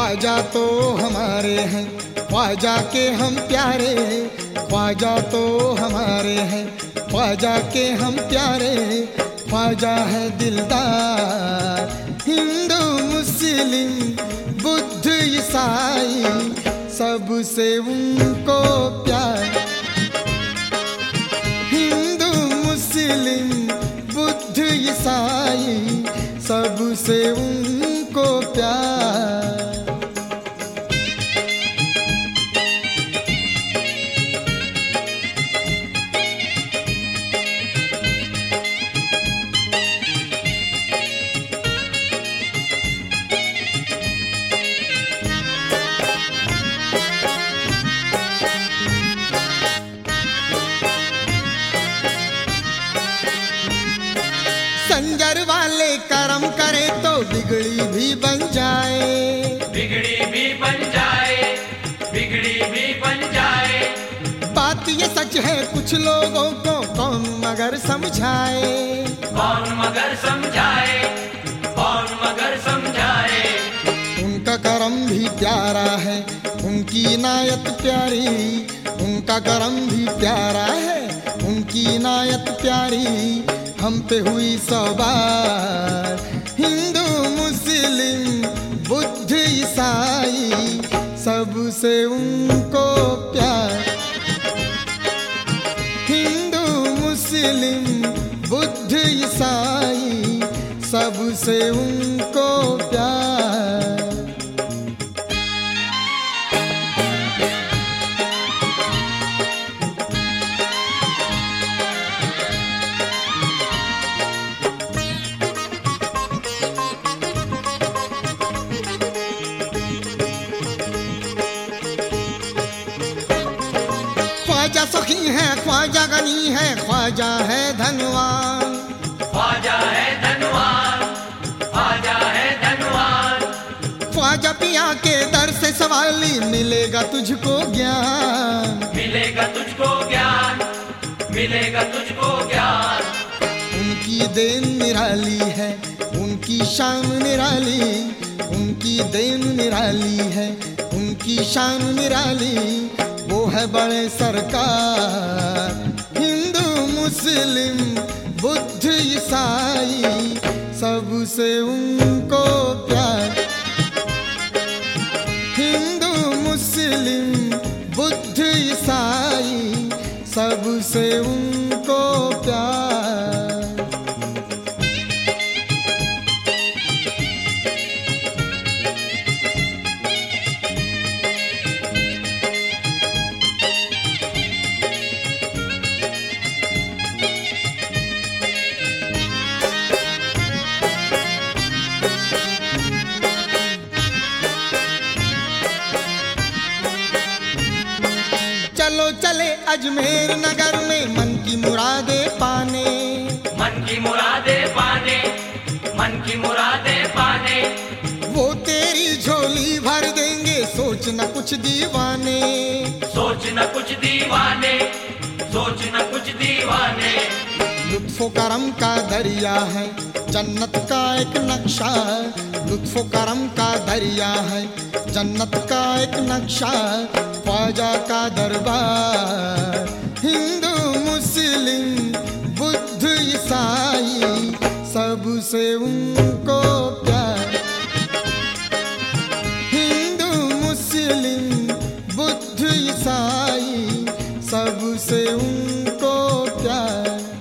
ख्वाजा तो हमारे हैं, ख्वाजा के हम प्यारे, ख्वाजा तो हमारे हैं, ख्वाजा के हम प्यारे, ख्वाजा है दिलदार। हिंदू मुस्लिम बुद्ध ईसाई सबसे उनको प्यार। हिंदू मुस्लिम बुद्ध ईसाई सबसे उनको प्यार। संजर वाले कर्म करे तो बिगड़ी भी बन जाए, बिगड़ी भी बन जाए, बिगड़ी भी बन जाए। बात ये सच है कुछ लोगों को कौन मगर समझाए, कौन मगर समझाए, कौन मगर समझाए। उनका कर्म भी प्यारा है, उनकी इनायत प्यारी, उनका कर्म भी प्यारा है, उनकी इनायत प्यारी। हम पे हुई सवार हिंदू मुस्लिम बुद्ध ईसाई सबसे उनको प्यार। हिंदू मुस्लिम बुद्ध ईसाई सबसे उनको प्यार। ख्वाजा सखी है, ख्वाजा गनी है, ख्वाजा है धनवान, ख्वाजा है धनवान, ख्वाजा है धनवान। ख्वाजा पिया के दर से सवाली मिलेगा तुझको ज्ञान, मिलेगा तुझको ज्ञान, मिलेगा तुझको ज्ञान। उनकी देन निराली है, उनकी शान निराली, उनकी देन निराली है, उनकी शान निराली। वो है बड़े सरकार हिंदू मुस्लिम बुद्ध ईसाई सबसे उनको प्यार। हिंदू मुस्लिम बुद्ध ईसाई सबसे उनको प्यार। चलो चले अजमेर नगर में मन की मुरादे पाने, मन की मुरादे पाने, मन की मुरादे पाने। वो तेरी झोली भर देंगे सोच न कुछ दीवाने, सोच न कुछ दीवाने, सोच न कुछ दीवाने। लुत्फो करम का दरिया है जन्नत का एक नक्शा, लुत्फो करम का दरिया है जन्नत का एक नक्शा। ख्वाजा का दरबार हिंदू मुस्लिम बुद्ध ईसाई सबसे उनको प्यार। हिंदू मुस्लिम बुद्ध ईसाई सबसे उनको प्यार।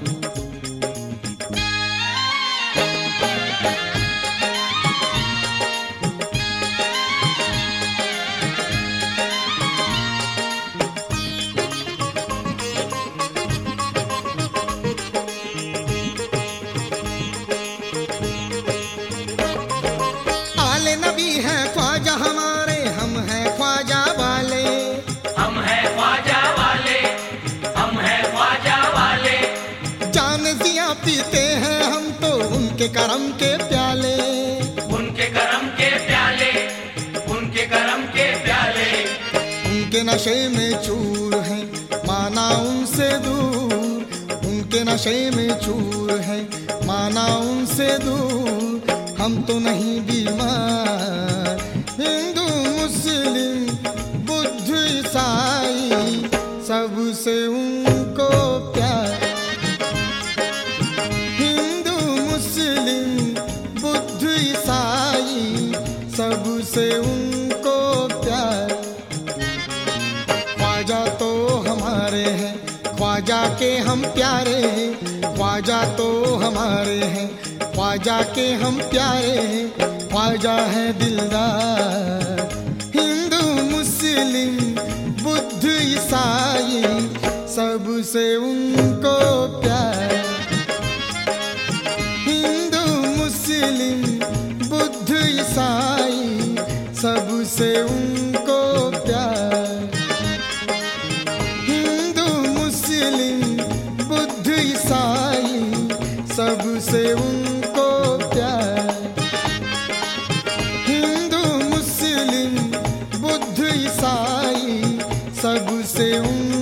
नबी है ख्वाजा हमारे, हम हैं ख्वाजा वाले, हम हैं ख्वाजा वाले, हम हैं ख्वाजा वाले। जान जिया पीते हैं हम तो उनके करम के प्याले, उनके करम के प्याले, उनके करम के प्याले। उनके नशे में चूर हैं माना उनसे दूर, उनके नशे में चूर है माना उनसे दूर। हम तो नहीं बीमार हिंदू मुस्लिम बुद्ध ईसाई सबसे उनको प्यार। हिंदू मुस्लिम बुद्ध ईसाई सबसे उनको प्यार। ख्वाजा तो हमारे हैं, ख्वाजा के हम प्यारे हैं, ख्वाजा तो हमारे हैं, ख्वाजा के हम प्यारे हैं, ख्वाजा है दिलदार। हिंदू मुस्लिम बुद्ध ईसाई सबसे उनको प्यार। हिंदू मुस्लिम बुद्ध ईसाई सबसे उनको प्यार। हिंदू मुस्लिम बुद्ध ईसाई सबसे उनको प्यार। हिंदू मुस्लिम बुद्ध ईसाई सबसे उनको